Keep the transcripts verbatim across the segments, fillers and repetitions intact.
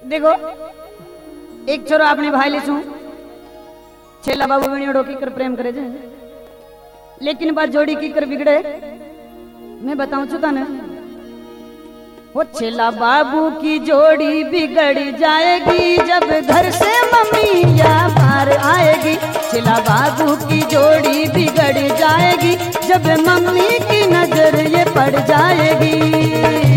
देखो एक छोरो अपने भाई ले छू छेला बाबू वेणियोड़ो की कर प्रेम करे जे लेकिन बात जोड़ी की कर बिगड़े मैं बताऊं छु तने वो छेला बाबू की जोड़ी बिगड़ जाएगी जब घर से मम्मी या बाहर आएगी। छेला बाबू की जोड़ी बिगड़ जाएगी जब मम्मी की नजर ये पड़ जाएगी।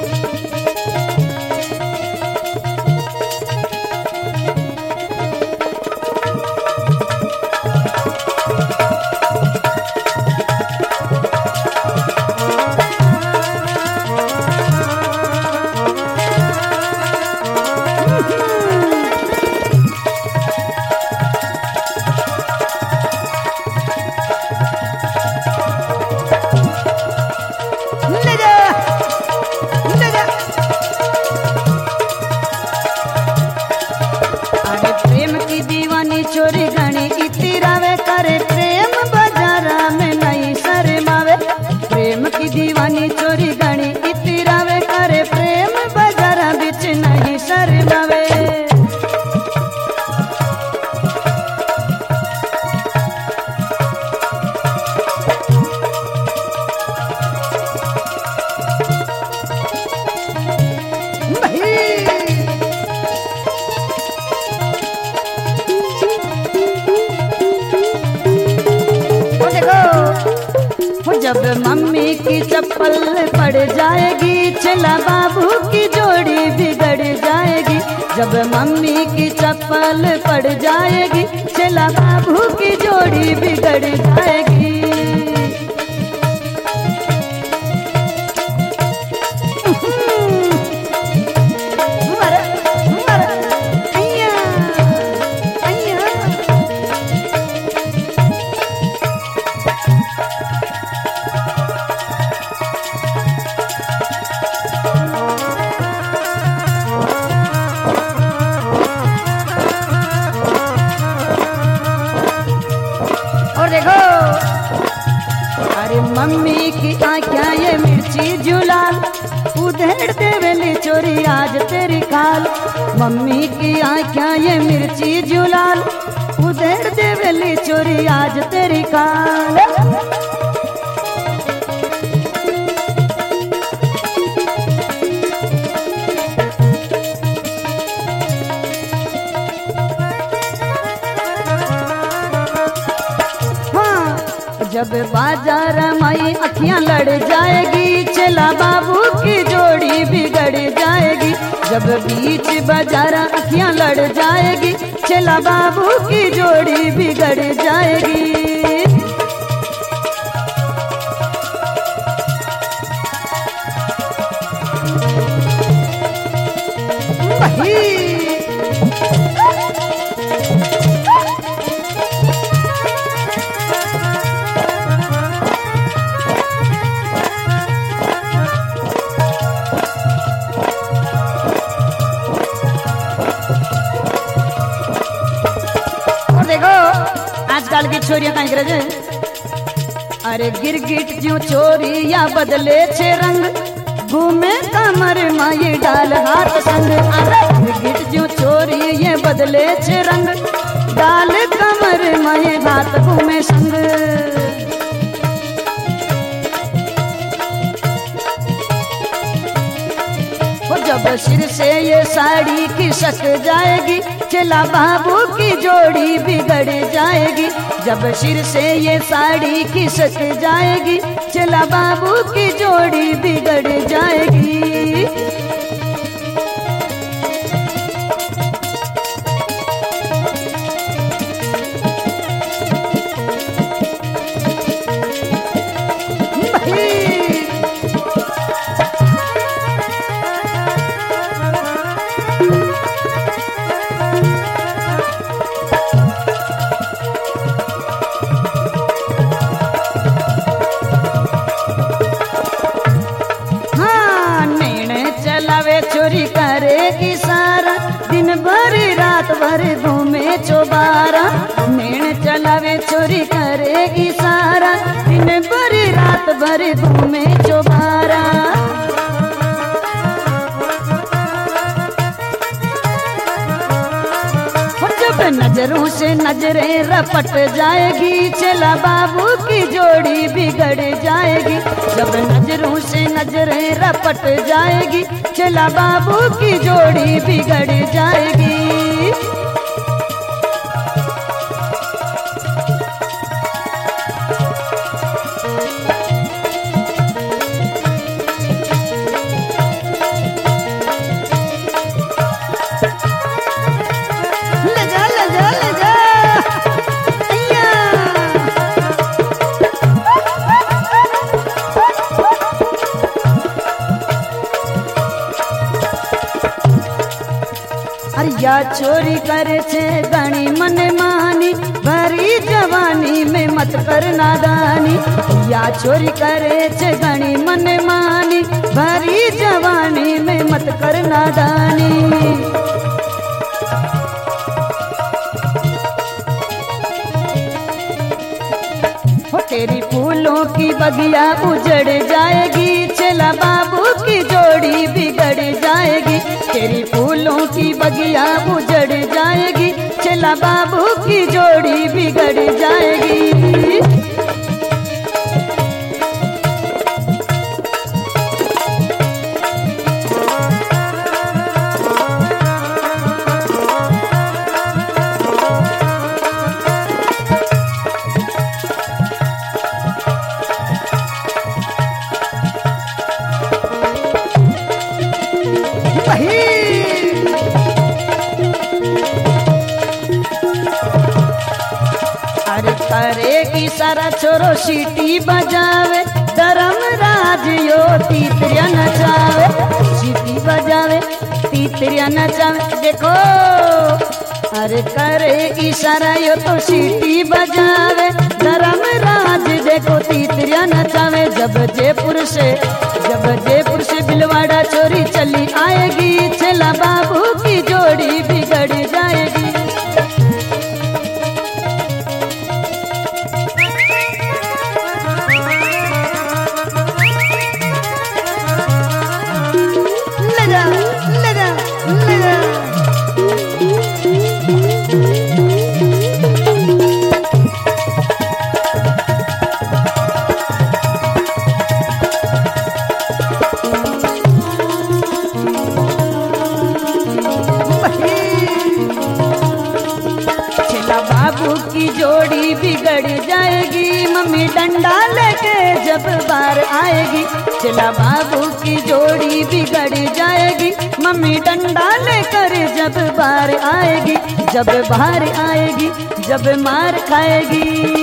चोरी घनी इतनी रावे करे प्रेम बाजारा में नहीं शर्मावे। प्रेम की दीवानी चोरी घनी इतनी रावे करे प्रेम बाजारा बिच नहीं शर्मावे। जब मम्मी की चप्पल पड़ जाएगी छेला बाबू की जोड़ी बिगड़ जाएगी। जब मम्मी की चप्पल पड़ जाएगी छेला बाबू की जोड़ी बिगड़ जाएगी। मम्मी की आँखें ये मिर्ची जुलाल उधेड़ देवेली चोरी आज तेरी खाल। मम्मी की आँखें ये मिर्ची जुलाल उधेड़ देवेली चोरी आज तेरी खाल। जब बाजार माई अखियां लड़ जाएगी छेला बाबू की जोड़ी बिगड़ जाएगी। जब बीच बाजार अखियां लड़ जाएगी छेला बाबू की जोड़ी बिगड़ जाएगी। आजकल की छोरियां कहीं करे अरे गिरगिट जो चोरी या बदले छे रंग घूमे कमर माई डाल हाथ संग। अरे गिरगिट जो चोरी ये बदले छे रंग डाल कमर माई हाथ घूमे संग। जब सिर से ये साड़ी खिसक जाएगी छेला बाबू की जोड़ी बिगड़ जाएगी। जब सिर से ये साड़ी खिसक जाएगी छेला बाबू की जोड़ी बिगड़ जाएगी। चोरी करेगी सारा दिन भर रात भर घूमे चौबारा। नेण चलावे चोरी करेगी सारा दिन भर रात भर घूमे चौबारा। नजरों से नजरें रपट जाएगी चला बाबू की जोड़ी बिगड़ जाएगी। जब नजरों से नजरें रपट जाएगी चला बाबू की जोड़ी बिगड़ जाएगी। या चोरी करे छे गणी मन मानी भरी जवानी में मत कर नादानी। या चोरी करे छे गणी मन मानी भरी जवानी में मत कर नादानी। हो तेरी फूलों की बगिया उजड़ जाएगी चला बाबू की जोड़ी बिगड़ जाएगी। तेरी फूलों की बगिया उजड़ जाएगी चला बाबू की जोड़ी बिगड़ जाएगी। अरे करेगी सारा छोरो सीटी बजावे धर्म राज यो तीतरिया नचावे। सीटी बजावे तीतरिया नचावे देखो। अरे करे इशारा यो तो सीटी बजावे धर्म राज देखो तीतरिया नचावे। जब जयपुर से जब जयपुर से बिलवाड़ा चोरी चली आएगी चला बाबू की जोड़ी बिगड़ जाएगी। लगा लगा लगा बाबू की जोड़ी बिगड़ जाएगी मम्मी डंडा लेके जब बाहर आएगी। चला बाबू की जोड़ी बिगड़ जाएगी मम्मी डंडा लेकर जब बाहर आएगी। जब बाहर आएगी जब मार खाएगी